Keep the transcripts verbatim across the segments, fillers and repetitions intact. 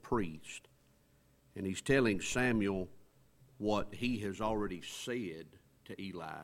priest. And he's telling Samuel what he has already said to Eli.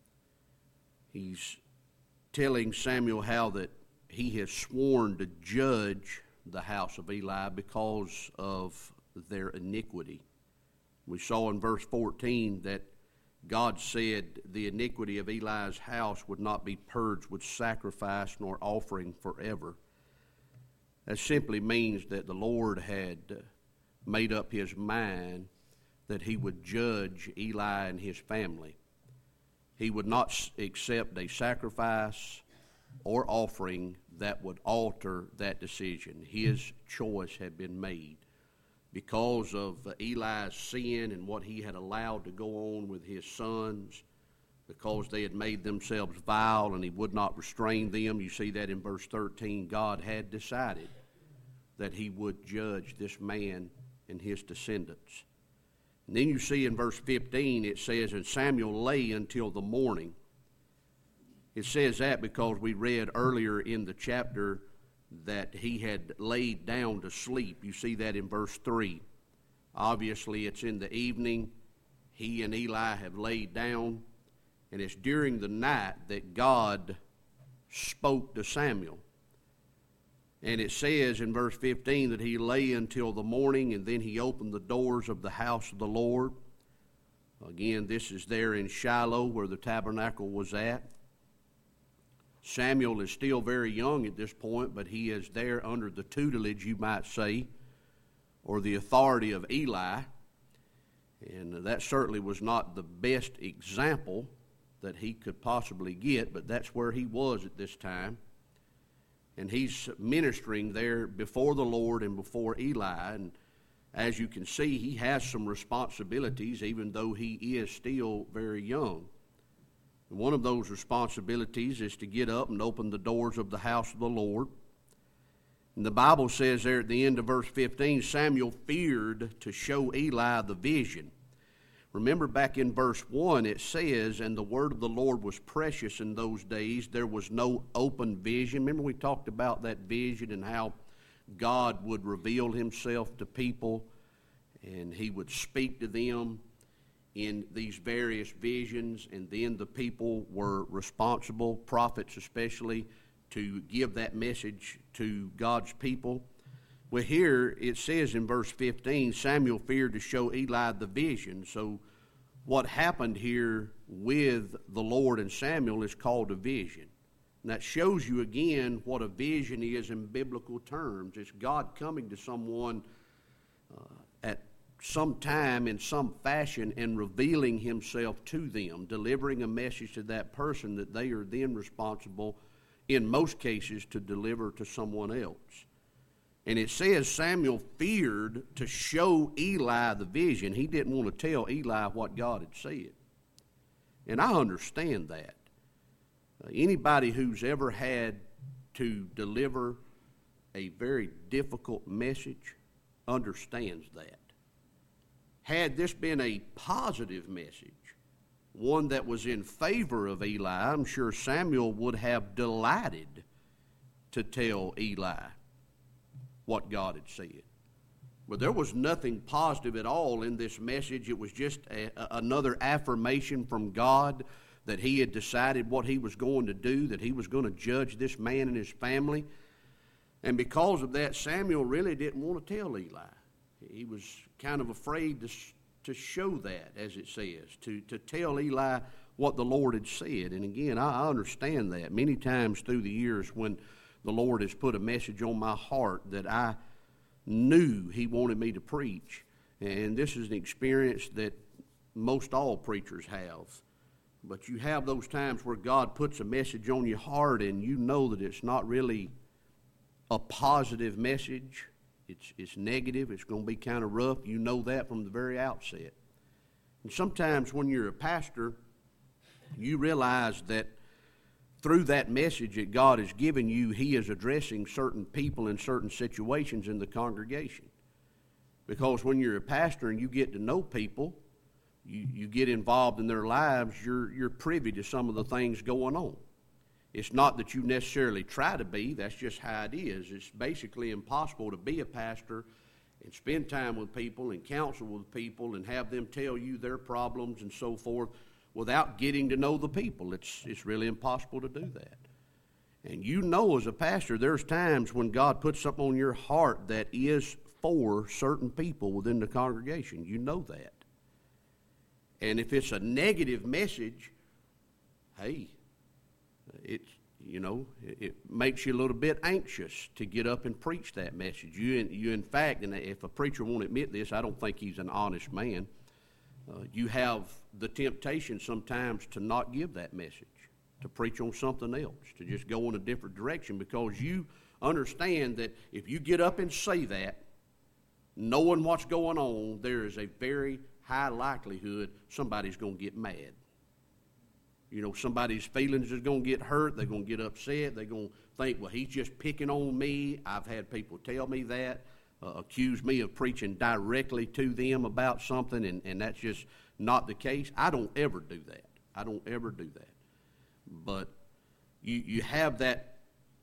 He's telling Samuel how that he has sworn to judge the house of Eli because of their iniquity. We saw in verse fourteen that God said the iniquity of Eli's house would not be purged with sacrifice nor offering forever. That simply means that the Lord had made up his mind that he would judge Eli and his family. He would not accept a sacrifice or offering that would alter that decision. His choice had been made. Because of Eli's sin and what he had allowed to go on with his sons, because they had made themselves vile and he would not restrain them. You see that in verse thirteen. God had decided that he would judge this man and his descendants. And then you see in verse fifteen, it says, and Samuel lay until the morning. It says that because we read earlier in the chapter that he had laid down to sleep. You see that in verse three. Obviously, it's in the evening. He and Eli have laid down, and it's during the night that God spoke to Samuel. And it says in verse fifteen that he lay until the morning, and then he opened the doors of the house of the Lord. Again, this is there in Shiloh where the tabernacle was at. Samuel is still very young at this point, but he is there under the tutelage, you might say, or the authority of Eli. And that certainly was not the best example that he could possibly get, but that's where he was at this time. And he's ministering there before the Lord and before Eli. And as you can see, he has some responsibilities, even though he is still very young. One of those responsibilities is to get up and open the doors of the house of the Lord. And the Bible says there at the end of verse fifteen, Samuel feared to show Eli the vision. Remember back in verse one, it says, and the word of the Lord was precious in those days. There was no open vision. Remember we talked about that vision and how God would reveal himself to people and he would speak to them in these various visions, and then the people were responsible, prophets especially, to give that message to God's people. Well, here it says in verse fifteen, Samuel feared to show Eli the vision. So what happened here with the Lord and Samuel is called a vision. And that shows you again what a vision is in biblical terms. It's God coming to someone uh, at some time in some fashion and revealing himself to them, delivering a message to that person that they are then responsible, in most cases, to deliver to someone else. And it says Samuel feared to show Eli the vision. He didn't want to tell Eli what God had said. And I understand that. Uh, anybody who's ever had to deliver a very difficult message understands that. Had this been a positive message, one that was in favor of Eli, I'm sure Samuel would have delighted to tell Eli what God had said. But there was nothing positive at all in this message. It was just a, a, another affirmation from God that he had decided what he was going to do, that he was going to judge this man and his family. And because of that, Samuel really didn't want to tell Eli. He was kind of afraid to, to show that, as it says, to, to tell Eli what the Lord had said. And again, I, I understand that. Many times through the years when the Lord has put a message on my heart that I knew he wanted me to preach. And this is an experience that most all preachers have. But you have those times where God puts a message on your heart and you know that it's not really a positive message. It's, it's negative. It's going to be kind of rough. You know that from the very outset. And sometimes when you're a pastor, you realize that through that message that God has given you, he is addressing certain people in certain situations in the congregation. Because when you're a pastor and you get to know people, you, you get involved in their lives, you're, you're privy to some of the things going on. It's not that you necessarily try to be. That's just how it is. It's basically impossible to be a pastor and spend time with people and counsel with people and have them tell you their problems and so forth without getting to know the people. It's, it's really impossible to do that. And you know as a pastor, there's times when God puts something on your heart that is for certain people within the congregation. You know that. And if it's a negative message, hey, it's, you know, it, it makes you a little bit anxious to get up and preach that message. You, in, you in fact, and if a preacher won't admit this, I don't think he's an honest man. Uh, you have the temptation sometimes to not give that message, to preach on something else, to just go in a different direction, because you understand that if you get up and say that, knowing what's going on, there is a very high likelihood somebody's going to get mad. You know, somebody's feelings is going to get hurt. They're going to get upset. They're going to think, well, he's just picking on me. I've had people tell me that, uh, accuse me of preaching directly to them about something, and, and that's just not the case. I don't ever do that. I don't ever do that. But you, you have that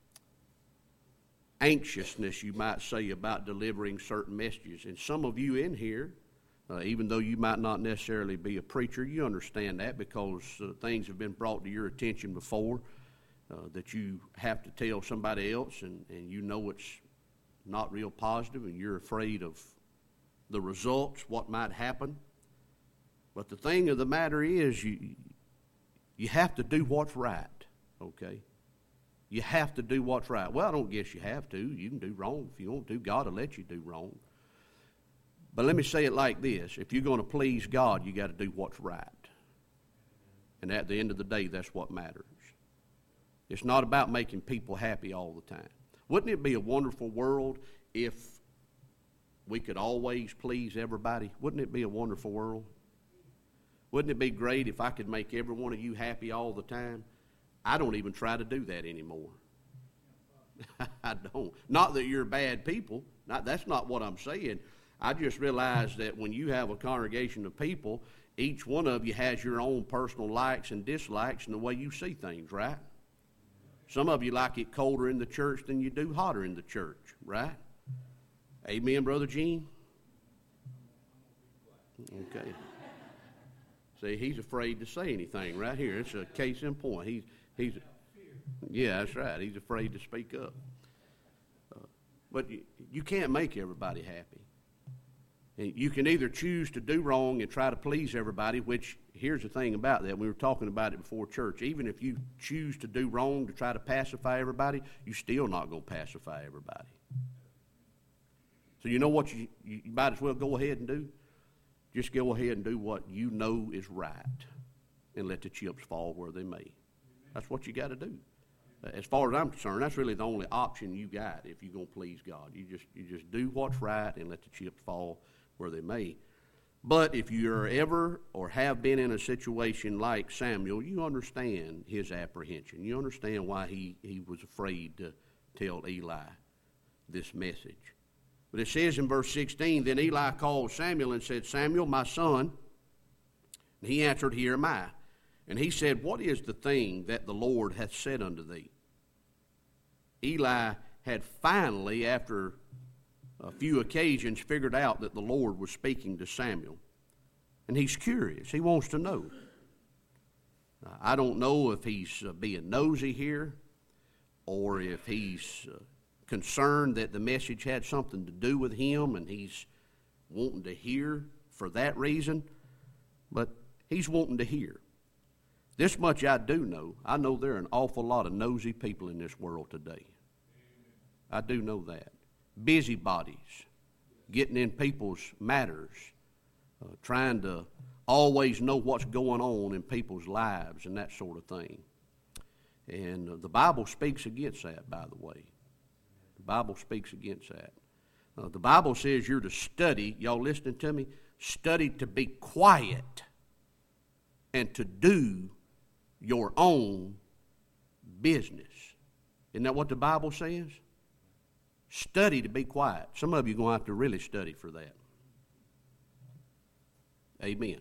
anxiousness, you might say, about delivering certain messages. And some of you in here, Uh, even though you might not necessarily be a preacher, you understand that because uh, things have been brought to your attention before uh, that you have to tell somebody else, and, and you know it's not real positive, and you're afraid of the results, what might happen. But the thing of the matter is, you you have to do what's right, okay? You have to do what's right. Well, I don't guess you have to. You can do wrong if you want to. God will let you do wrong. But let me say it like this. If you're going to please God, you got to do what's right. And at the end of the day, that's what matters. It's not about making people happy all the time. Wouldn't it be a wonderful world if we could always please everybody? Wouldn't it be a wonderful world? Wouldn't it be great if I could make every one of you happy all the time? I don't even try to do that anymore. I don't. Not that you're bad people. Not, that's not what I'm saying. I just realize that when you have a congregation of people, each one of you has your own personal likes and dislikes and the way you see things, right? Some of you like it colder in the church than you do hotter in the church, right? Amen, Brother Gene? Okay. See, he's afraid to say anything right here. It's a case in point. He's, he's, yeah, that's right. He's afraid to speak up. Uh, but you, you can't make everybody happy. You can either choose to do wrong and try to please everybody, which here's the thing about that. We were talking about it before church. Even if you choose to do wrong to try to pacify everybody, you're still not going to pacify everybody. So you know what you, you might as well go ahead and do? Just go ahead and do what you know is right and let the chips fall where they may. That's what you got to do. As far as I'm concerned, that's really the only option you got if you're going to please God. You just, you just do what's right and let the chips fall where they may. But if you're ever or have been in a situation like Samuel, you understand his apprehension. You understand why he, he was afraid to tell Eli this message. But it says in verse sixteen, then Eli called Samuel and said, Samuel, my son. And he answered, Here am I. And he said, What is the thing that the Lord hath said unto thee? Eli had finally, after a few occasions, figured out that the Lord was speaking to Samuel. And he's curious. He wants to know. I don't know if he's uh, being nosy here or if he's uh, concerned that the message had something to do with him and he's wanting to hear for that reason. But he's wanting to hear. This much I do know. I know there are an awful lot of nosy people in this world today. I do know that. Busybodies, getting in people's matters, uh, trying to always know what's going on in people's lives and that sort of thing. And uh, the Bible speaks against that, by the way. The Bible speaks against that. Uh, the Bible says you're to study, y'all listening to me? Study to be quiet and to do your own business. Isn't that what the Bible says? Study to be quiet. Some of you are going to have to really study for that. Amen.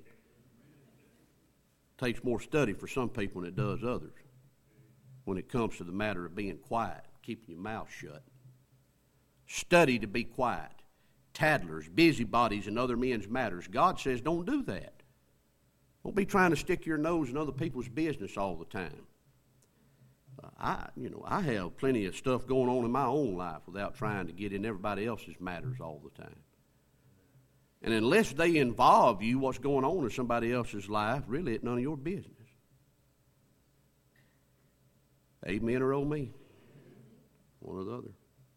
Takes more study for some people than it does others when it comes to the matter of being quiet, keeping your mouth shut. Study to be quiet. tattlers, busybodies in other men's matters. God says don't do that. Don't be trying to stick your nose in other people's business all the time. Uh, I, you know, I have plenty of stuff going on in my own life without trying to get in everybody else's matters all the time. And unless they involve you, what's going on in somebody else's life, really it's none of your business. Amen or oh me? One or the other.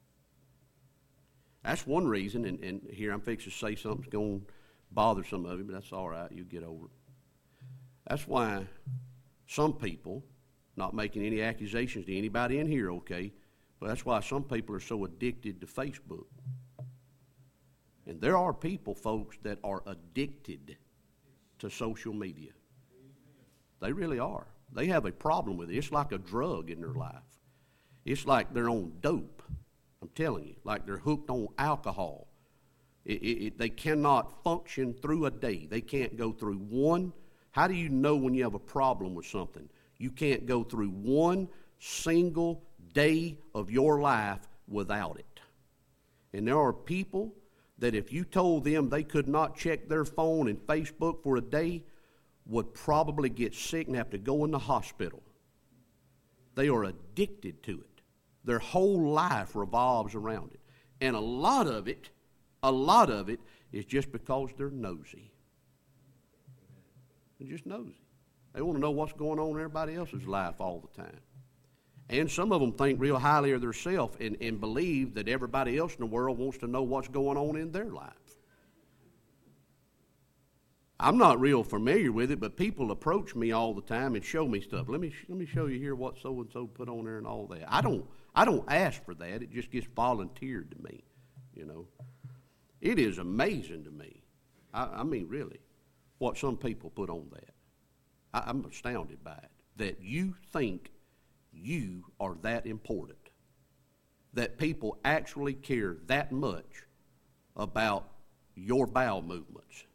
That's one reason, and, and here I'm fixing to say something's going to bother some of you, but that's all right. You get over it. That's why some people, not making any accusations to anybody in here, okay, but that's why some people are so addicted to Facebook. And there are people, folks, that are addicted to social media. They really are. They have a problem with it. It's like a drug in their life. It's like they're on dope. I'm telling you, like they're hooked on alcohol. It, it, it, they cannot function through a day. They can't go through one. How do you know when you have a problem with something? You can't go through one single day of your life without it. And there are people that if you told them they could not check their phone and Facebook for a day, would probably get sick and have to go in the hospital. They are addicted to it. Their whole life revolves around it. And a lot of it, a lot of it is just because they're nosy. They're just nosy. They want to know what's going on in everybody else's life all the time. And some of them think real highly of themselves and, and believe that everybody else in the world wants to know what's going on in their life. I'm not real familiar with it, but people approach me all the time and show me stuff. Let me let me show you here what so and so put on there and all that. I don't I don't ask for that. It just gets volunteered to me. You know, it is amazing to me. I, I mean, really, what some people put on that. I, I'm astounded by it. That you think you are that important. That people actually care that much about your bowel movements.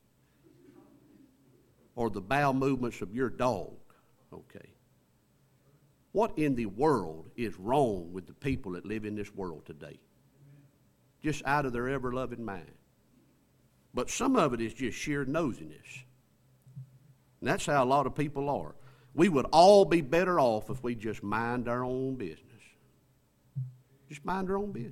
Or the bowel movements of your dog, okay? What in the world is wrong with the people that live in this world today? Just out of their ever-loving mind. But some of it is just sheer nosiness. And that's how a lot of people are. We would all be better off if we just mind our own business. Just mind our own business.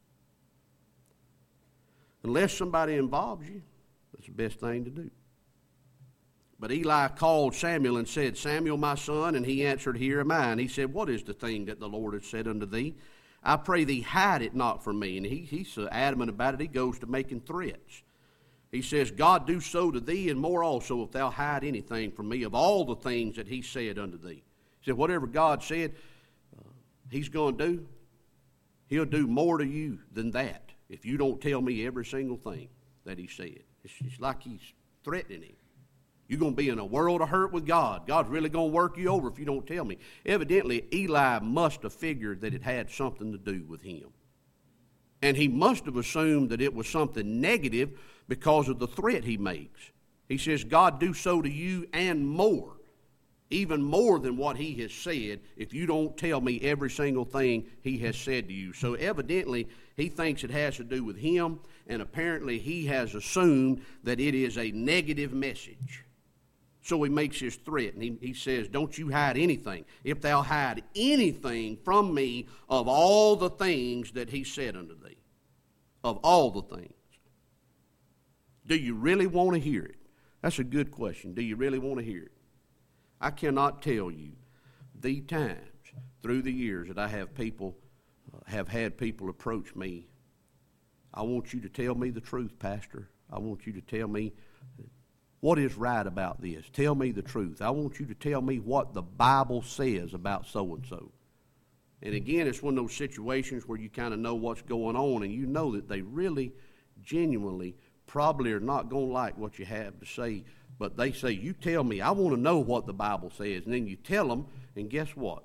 Unless somebody involves you, that's the best thing to do. But Eli called Samuel and said, Samuel, my son, and he answered, Here am I. And he said, What is the thing that the Lord has said unto thee? I pray thee, hide it not from me. And he, he's so adamant about it, he goes to making threats. He says, God do so to thee, and more also, if thou hide anything from me of all the things that he said unto thee. He said, whatever God said uh, he's going to do, he'll do more to you than that if you don't tell me every single thing that he said. It's, it's like he's threatening him. You're going to be in a world of hurt with God. God's really going to work you over if you don't tell me. Evidently, Eli must have figured that it had something to do with him. And he must have assumed that it was something negative because of the threat he makes. He says, God do so to you and more, even more than what he has said, if you don't tell me every single thing he has said to you. So evidently, he thinks it has to do with him, and apparently he has assumed that it is a negative message. So he makes his threat, and he, he says, don't you hide anything. If thou hide anything from me of all the things that he said unto thee, of all the things. Do you really want to hear it? That's a good question. Do you really want to hear it? I cannot tell you the times through the years that I have people, uh, have had people approach me. I want you to tell me the truth, Pastor. I want you to tell me what is right about this. Tell me the truth. I want you to tell me what the Bible says about so-and-so. And again, it's one of those situations where you kind of know what's going on, and you know that they really, genuinely, probably are not going to like what you have to say. But they say, you tell me, I want to know what the Bible says. And then you tell them, and guess what?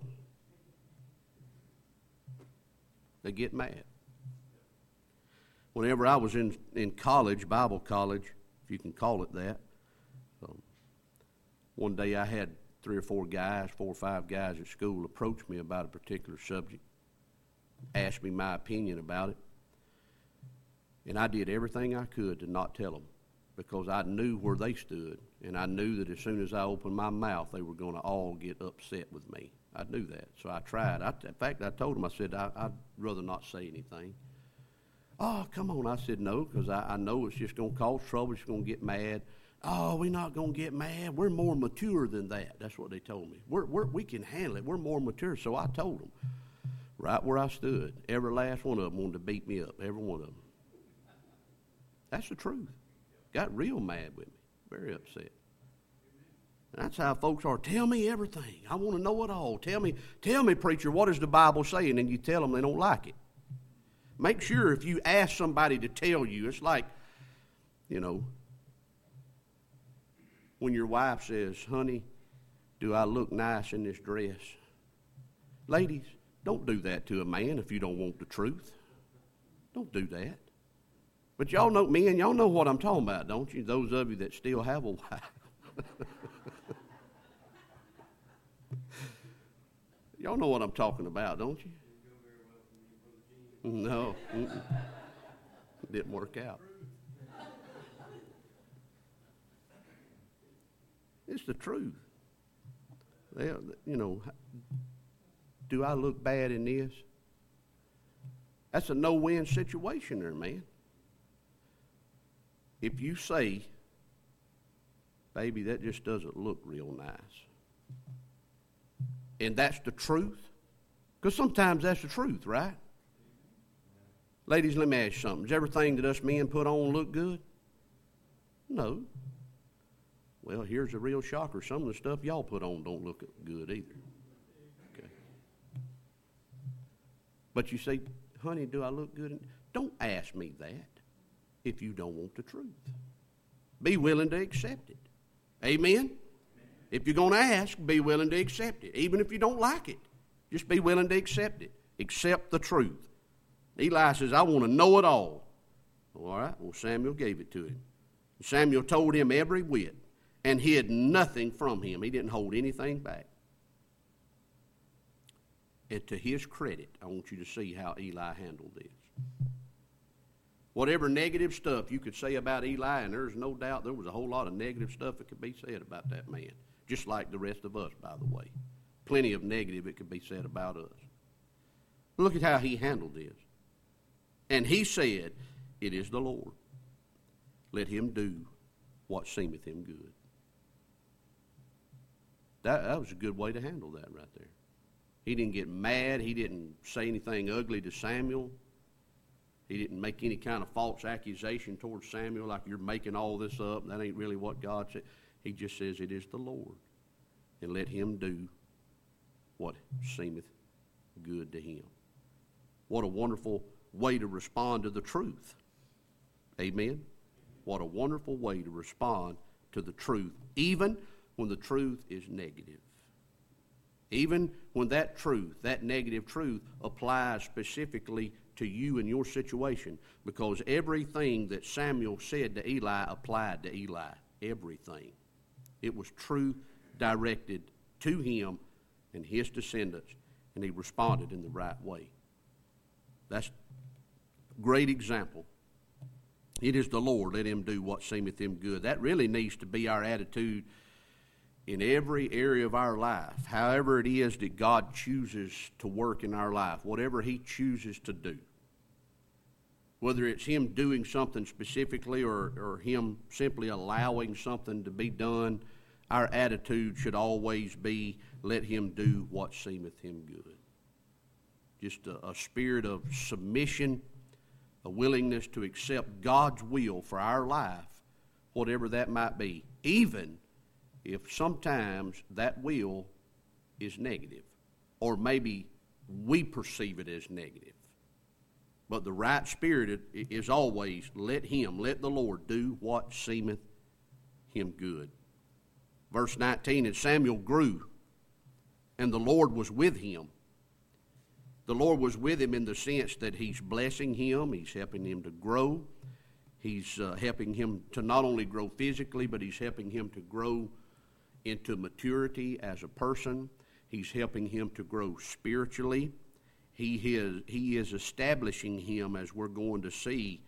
They get mad. Whenever I was in, in college, Bible college, if you can call it that, um, one day I had three or four guys, four or five guys at school approach me about a particular subject, ask me my opinion about it. And I did everything I could to not tell them, because I knew where they stood, and I knew that as soon as I opened my mouth, they were going to all get upset with me. I knew that, so I tried. I, in fact, I told them, I said, I, I'd rather not say anything. Oh, come on. I said, no, because I, I know it's just going to cause trouble. It's going to get mad. Oh, we're not going to get mad. We're more mature than that. That's what they told me. We're, we're, we can handle it. We're more mature. So I told them, right where I stood, every last one of them wanted to beat me up, every one of them. That's the truth. Got real mad with me, very upset. And that's how folks are. Tell me everything. I want to know it all. Tell me, tell me, preacher, what does the Bible say? And then you tell them they don't like it. Make sure if you ask somebody to tell you, it's like, you know, when your wife says, honey, do I look nice in this dress? Ladies, don't do that to a man if you don't want the truth. Don't do that. But y'all know, men, y'all know what I'm talking about, don't you? Those of you that still have a wife. Y'all know what I'm talking about, don't you? No. Mm-mm. Didn't work out. It's the truth. They, you know, do I look bad in this? That's a no-win situation there, man. If you say, baby, that just doesn't look real nice, and that's the truth, because sometimes that's the truth, right? Ladies, let me ask you something. Does everything that us men put on look good? No. Well, here's a real shocker. Some of the stuff y'all put on don't look good either. Okay. But you say, honey, do I look good? Don't ask me that if you don't want the truth. Be willing to accept it. Amen? If you're going to ask, be willing to accept it. Even if you don't like it, just be willing to accept it. Accept the truth. Eli says, I want to know it all. All right, well, Samuel gave it to him. Samuel told him every whit and hid nothing from him. He didn't hold anything back. And to his credit, I want you to see how Eli handled this. Whatever negative stuff you could say about Eli, and there's no doubt there was a whole lot of negative stuff that could be said about that man, just like the rest of us, by the way. Plenty of negative that could be said about us. Look at how he handled this. And he said, it is the Lord. Let him do what seemeth him good. That, that was a good way to handle that right there. He didn't get mad. He didn't say anything ugly to Samuel. He didn't make any kind of false accusation towards Samuel like you're making all this up. That ain't really what God said. He just says it is the Lord. And let him do what seemeth good to him. What a wonderful way to respond to the truth. Amen? What a wonderful way to respond to the truth, even when the truth is negative. Even when that truth, that negative truth, applies specifically to you and your situation, because everything that Samuel said to Eli applied to Eli. Everything. It was truth directed to him and his descendants, and he responded in the right way. That's a great example. It is the Lord, let him do what seemeth him good. That really needs to be our attitude in every area of our life. However it is that God chooses to work in our life, whatever he chooses to do. Whether it's him doing something specifically or, or him simply allowing something to be done, our attitude should always be, let him do what seemeth him good. Just a, a spirit of submission, a willingness to accept God's will for our life, whatever that might be, even if sometimes that will is negative, or maybe we perceive it as negative. But the right spirit is always, let him, let the Lord do what seemeth him good. Verse nineteen, and Samuel grew, and the Lord was with him. The Lord was with him in the sense that he's blessing him, he's helping him to grow, he's uh, helping him to not only grow physically, but he's helping him to grow into maturity as a person. He's helping him to grow spiritually. He is, he is establishing him, as we're going to see,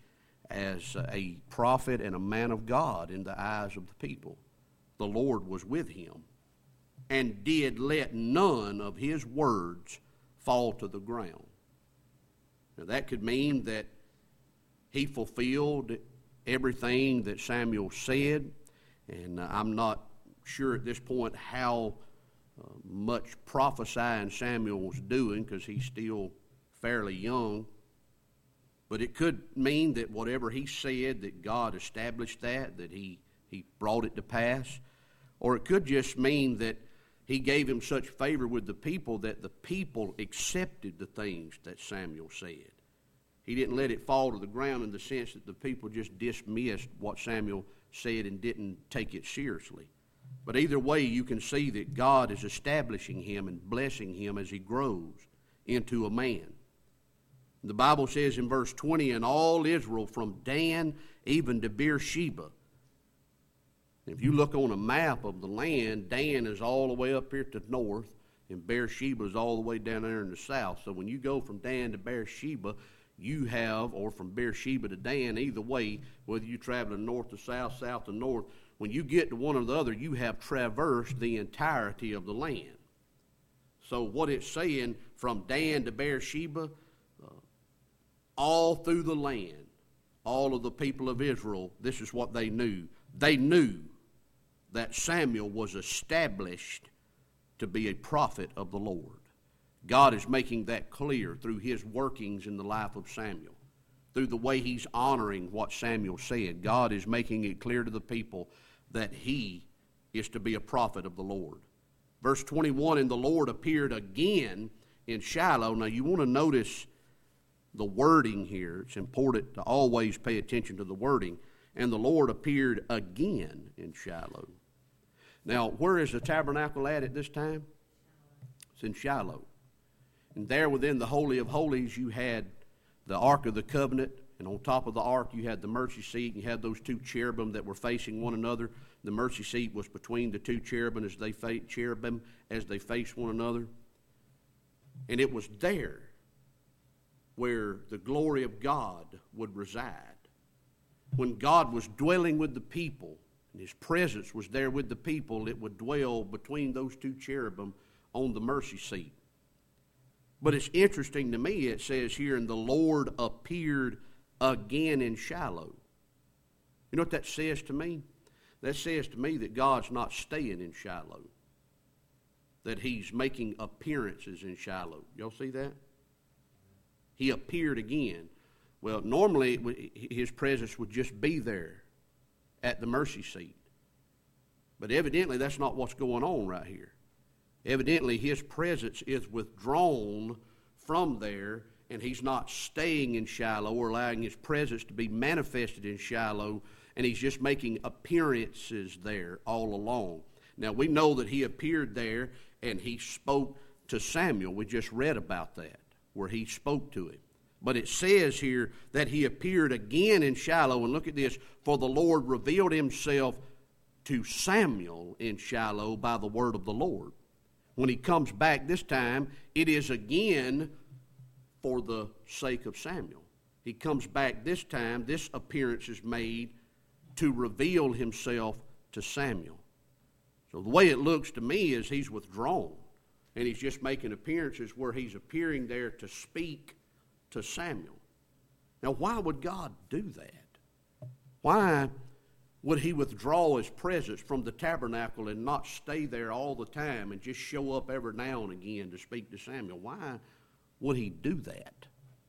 as a prophet and a man of God in the eyes of the people. The Lord was with him and did let none of his words fall to the ground. Now that could mean that he fulfilled everything that Samuel said, and uh, I'm not sure at this point how uh, much prophesying Samuel was doing, because he's still fairly young. But it could mean that whatever he said, that God established that, that he, he brought it to pass. Or it could just mean that he gave him such favor with the people that the people accepted the things that Samuel said. He didn't let it fall to the ground in the sense that the people just dismissed what Samuel said and didn't take it seriously. But either way, you can see that God is establishing him and blessing him as he grows into a man. The Bible says in verse twenty, and all Israel from Dan even to Beersheba. If you look on a map of the land, Dan is all the way up here to the north, and Beersheba is all the way down there in the south. So when you go from Dan to Beersheba, you have, or from Beersheba to Dan, either way, whether you travel north to south, south to north, when you get to one or the other, you have traversed the entirety of the land. So what it's saying, from Dan to Beersheba, all through the land, all of the people of Israel, this is what they knew. They knew that Samuel was established to be a prophet of the Lord. God is making that clear through his workings in the life of Samuel, through the way he's honoring what Samuel said. God is making it clear to the people that he is to be a prophet of the Lord. Verse twenty-one, and the Lord appeared again in Shiloh. Now you want to notice the wording here. It's important to always pay attention to the wording. And the Lord appeared again in Shiloh. Now, where is the tabernacle at at this time? It's in Shiloh. And there within the Holy of Holies, you had the Ark of the Covenant, and on top of the Ark, you had the mercy seat, and you had those two cherubim that were facing one another. The mercy seat was between the two cherubim as they fa- cherubim as they faced one another. And it was there where the glory of God would reside. When God was dwelling with the people, and his presence was there with the people, it would dwell between those two cherubim on the mercy seat. But it's interesting to me, it says here, and the Lord appeared again in Shiloh. You know what that says to me? That says to me that God's not staying in Shiloh, that he's making appearances in Shiloh. Y'all see that? He appeared again. Well, normally his presence would just be there at the mercy seat. But evidently that's not what's going on right here. Evidently his presence is withdrawn from there, and he's not staying in Shiloh or allowing his presence to be manifested in Shiloh, and he's just making appearances there all along. Now we know that he appeared there and he spoke to Samuel. We just read about that, where he spoke to him. But it says here that he appeared again in Shiloh. And look at this. For the Lord revealed himself to Samuel in Shiloh by the word of the Lord. When he comes back this time, it is again for the sake of Samuel. He comes back this time. This appearance is made to reveal himself to Samuel. So the way it looks to me is he's withdrawn. And he's just making appearances where he's appearing there to speak to Samuel. Now, why would God do that? Why would he withdraw his presence from the tabernacle and not stay there all the time and just show up every now and again to speak to Samuel? Why would he do that?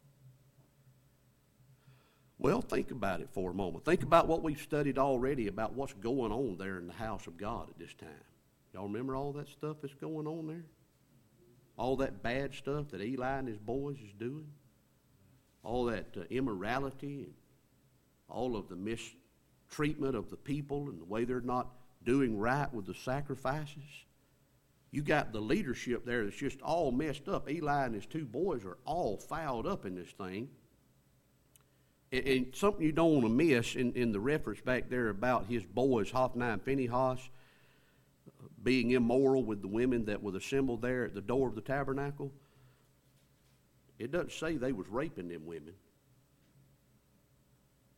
Well, think about it for a moment. Think about what we've studied already about what's going on there in the house of God at this time. Y'all remember all that stuff that's going on there? All that bad stuff that Eli and his boys is doing? All that uh, immorality and all of the mistreatment of the people and the way they're not doing right with the sacrifices? You got the leadership there that's just all messed up. Eli and his two boys are all fouled up in this thing. And, and something you don't want to miss in, in the reference back there about his boys, Hophni and Phinehas, being immoral with the women that were assembled there at the door of the tabernacle. It doesn't say they was raping them women.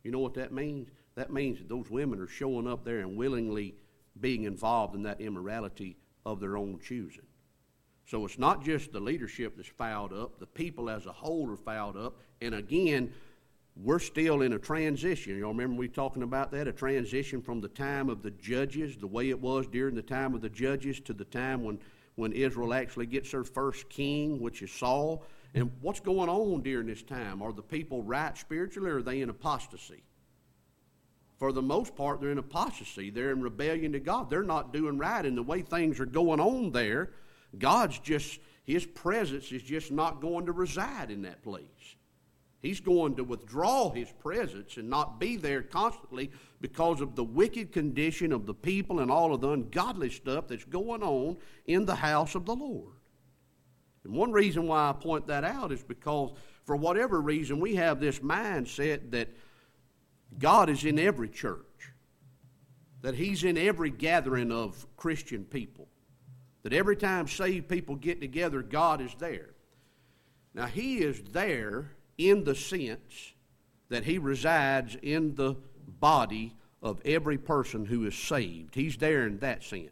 You know what that means? That means that those women are showing up there and willingly being involved in that immorality of their own choosing. So it's not just the leadership that's fouled up. The people as a whole are fouled up. And again, we're still in a transition. You know, remember we talking about that? A transition from the time of the judges, the way it was during the time of the judges, to the time when, when Israel actually gets their first king, which is Saul. And what's going on during this time? Are the people right spiritually, or are they in apostasy? For the most part, they're in apostasy. They're in rebellion to God. They're not doing right. And the way things are going on there, God's just, His presence is just not going to reside in that place. He's going to withdraw His presence and not be there constantly because of the wicked condition of the people and all of the ungodly stuff that's going on in the house of the Lord. And one reason why I point that out is because, for whatever reason, we have this mindset that God is in every church, that He's in every gathering of Christian people, that every time saved people get together, God is there. Now, He is there in the sense that He resides in the body of every person who is saved. He's there in that sense.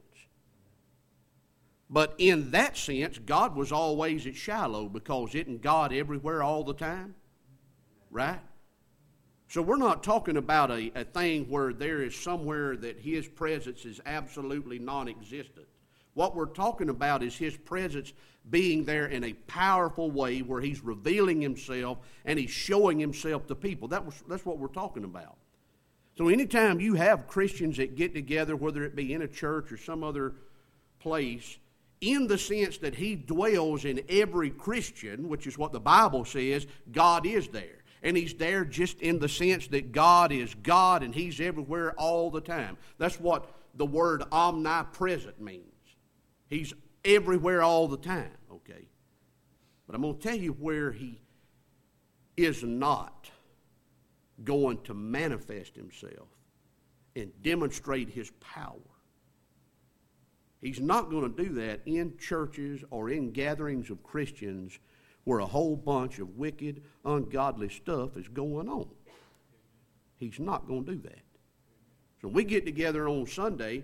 But in that sense, God was always at Shiloh, because isn't God everywhere all the time? Right? So we're not talking about a, a thing where there is somewhere that His presence is absolutely non-existent. What we're talking about is His presence being there in a powerful way where He's revealing Himself and He's showing Himself to people. That was, that's what we're talking about. So anytime you have Christians that get together, whether it be in a church or some other place, in the sense that He dwells in every Christian, which is what the Bible says, God is there. And He's there just in the sense that God is God and He's everywhere all the time. That's what the word omnipresent means. He's everywhere all the time, okay? But I'm going to tell you where He is not going to manifest Himself and demonstrate His power. He's not going to do that in churches or in gatherings of Christians where a whole bunch of wicked, ungodly stuff is going on. He's not going to do that. So when we get together on Sunday,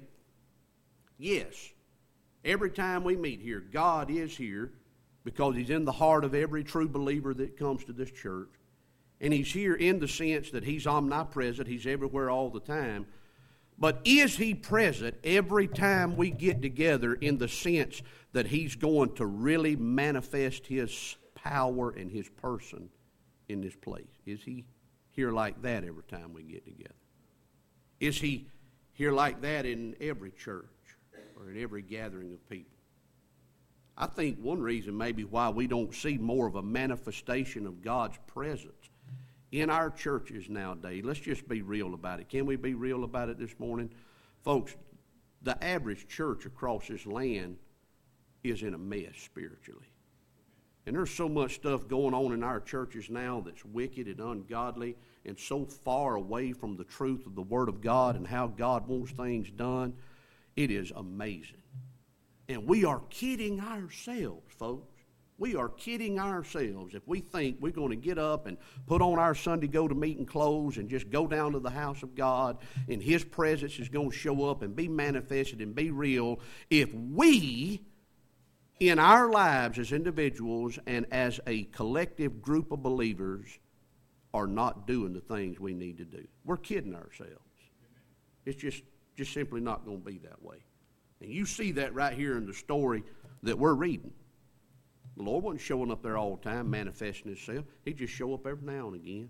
yes, every time we meet here, God is here because He's in the heart of every true believer that comes to this church. And He's here in the sense that He's omnipresent, He's everywhere all the time. But is He present every time we get together in the sense that He's going to really manifest His power and His person in this place? Is He here like that every time we get together? Is He here like that in every church or in every gathering of people? I think one reason maybe why we don't see more of a manifestation of God's presence in our churches nowadays, let's just be real about it. Can we be real about it this morning? Folks, the average church across this land is in a mess spiritually. And there's so much stuff going on in our churches now that's wicked and ungodly and so far away from the truth of the Word of God and how God wants things done. It is amazing. And we are kidding ourselves, folks. We are kidding ourselves if we think we're going to get up and put on our Sunday go-to-meeting clothes and just go down to the house of God and His presence is going to show up and be manifested and be real if we, in our lives as individuals and as a collective group of believers, are not doing the things we need to do. We're kidding ourselves. It's just, just simply not going to be that way. And you see that right here in the story that we're reading. The Lord wasn't showing up there all the time, manifesting Himself. He'd just show up every now and again.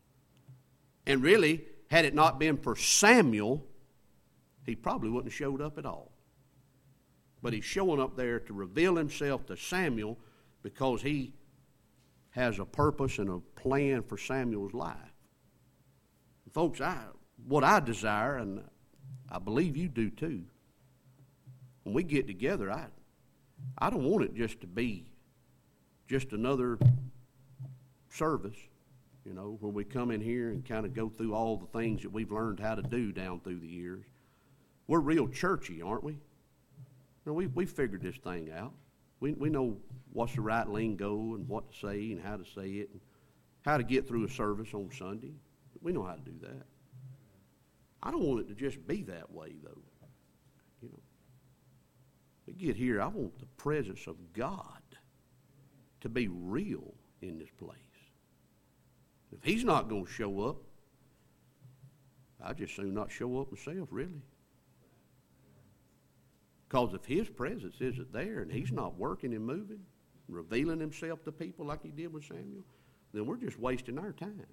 And really, had it not been for Samuel, He probably wouldn't have showed up at all. But He's showing up there to reveal Himself to Samuel because He has a purpose and a plan for Samuel's life. And folks, I, what I desire, and I believe you do too, when we get together, I, I don't want it just to be just another service, you know, where we come in here and kind of go through all the things that we've learned how to do down through the years. We're real churchy, aren't we? You know, we we figured this thing out. We we know what's the right lingo and what to say and how to say it and how to get through a service on Sunday. We know how to do that. I don't want it to just be that way, though. You know, we get here, I want the presence of God to be real in this place. If he's not going to show up, I'd just soon not show up myself, really. Because if his presence isn't there and he's not working and moving, revealing himself to people like he did with Samuel, then we're just wasting our time.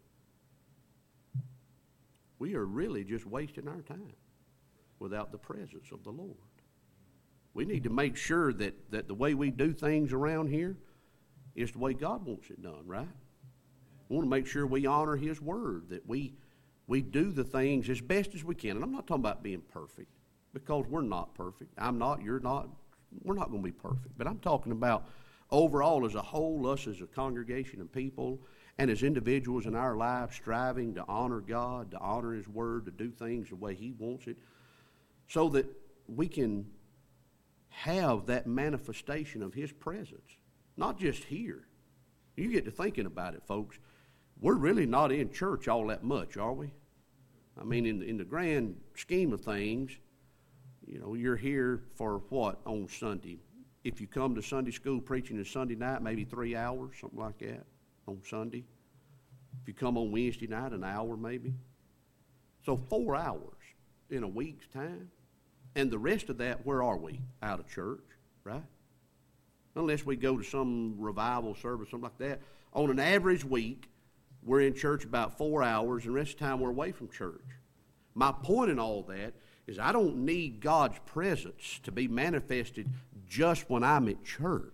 We are really just wasting our time without the presence of the Lord. We need to make sure that, that the way we do things around here is the way God wants it done, right? We want to make sure we honor his word, that we we do the things as best as we can. And I'm not talking about being perfect, because we're not perfect. I'm not, you're not, we're not going to be perfect. But I'm talking about overall as a whole, us as a congregation of people and as individuals in our lives striving to honor God, to honor his word, to do things the way he wants it, so that we can have that manifestation of his presence. Not just here. You get to thinking about it, folks. We're really not in church all that much, are we? I mean, in the, in the grand scheme of things, you know, you're here for what on Sunday? If you come to Sunday school preaching on Sunday night, maybe three hours, something like that, on Sunday. If you come on Wednesday night, an hour maybe. So four hours in a week's time. And the rest of that, where are we? Out of church, right? Unless we go to some revival service, something like that. On an average week, we're in church about four hours, and the rest of the time we're away from church. My point in all that is I don't need God's presence to be manifested just when I'm at church.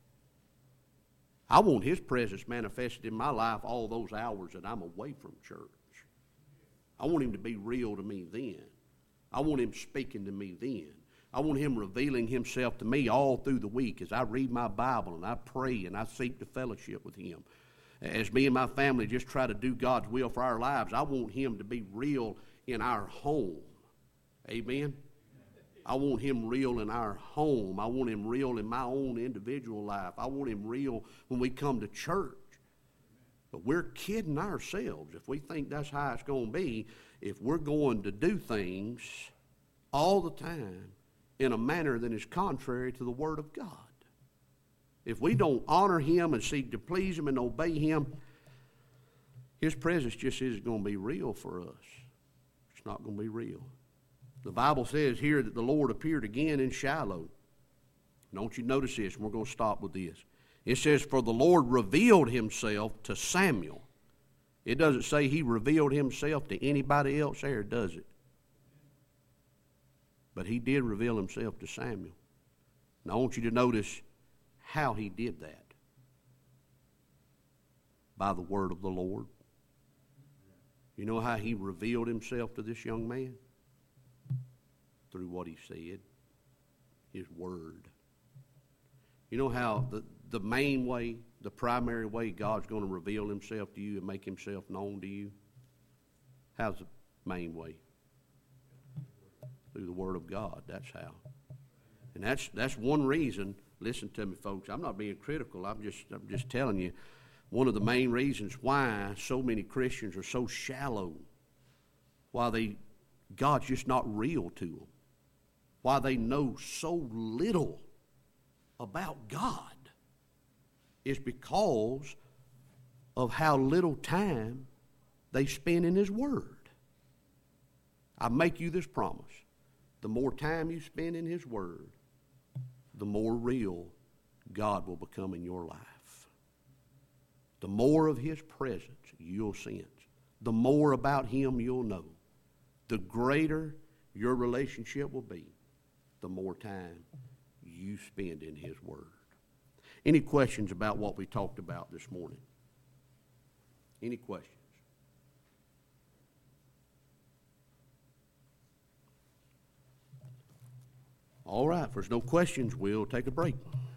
I want his presence manifested in my life all those hours that I'm away from church. I want him to be real to me then. I want him speaking to me then. I want him revealing himself to me all through the week as I read my Bible and I pray and I seek the fellowship with him. As me and my family just try to do God's will for our lives, I want him to be real in our home. Amen? I want him real in our home. I want him real in my own individual life. I want him real when we come to church. But we're kidding ourselves if we think that's how it's going to be, if we're going to do things all the time in a manner that is contrary to the Word of God. If we don't honor him and seek to please him and obey him, his presence just isn't going to be real for us. It's not going to be real. The Bible says here that the Lord appeared again in Shiloh. Don't you notice this? We're going to stop with this. It says, for the Lord revealed himself to Samuel. It doesn't say he revealed himself to anybody else there, does it? But he did reveal himself to Samuel. Now I want you to notice how he did that. By the word of the Lord. You know how he revealed himself to this young man? Through what he said. His word. You know how the, the main way, the primary way God's going to reveal himself to you and make himself known to you? How's the main way? Through the Word of God. That's how. And that's that's one reason. Listen to me, folks. I'm not being critical. I'm just I'm just telling you one of the main reasons why so many Christians are so shallow. Why they God's just not real to them. Why they know so little about God is because of how little time they spend in his Word. I make you this promise. The more time you spend in his Word, the more real God will become in your life. The more of his presence you'll sense. The more about him you'll know. The greater your relationship will be, the more time you spend in his Word. Any questions about what we talked about this morning? Any questions? All right, if there's no questions, we'll take a break.